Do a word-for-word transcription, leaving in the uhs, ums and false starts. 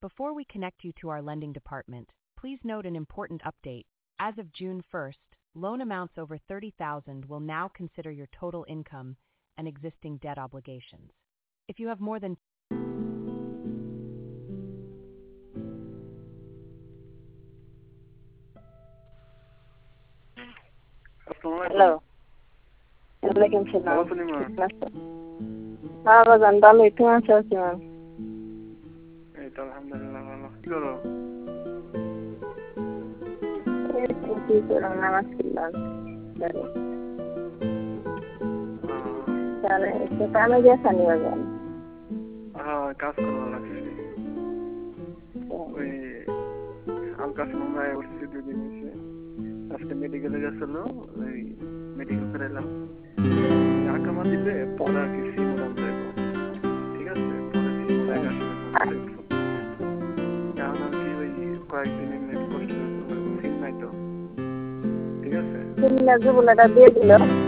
Before we connect you to our lending department, please note an important update. As of June first, loan amounts over thirty thousand dollars will now consider your total income and existing debt obligations. If you have more than Hello. Alaikum salam. Hello, Punima. হ্যাঁ বাজান ভালোই তুমি আছো কেমন? এই তো আলহামদুলিল্লাহ ভালো। কি করো? এই তো কি করলাম নামাজ পড়লাম। তাহলে একটু কামে গেছানি বাজান? হ্যাঁ কাজ করা লাগছে। ওই হালকা সময় উঠছি দুদিন হয়েছে। আজকে মেডিকেলে গেছিল ওই মেডিকেল করে এলাম। আকামা দিবে পরে আর কি সিমুলাম দেবো। ঠিক আছে পরে সিমুলাই আসবে। কারণ আর কি ওই কয়েকদিন এমনি করছে সিম নাই তো। ঠিক আছে? সিমটা জুবুলাটা দিয়ে দিল।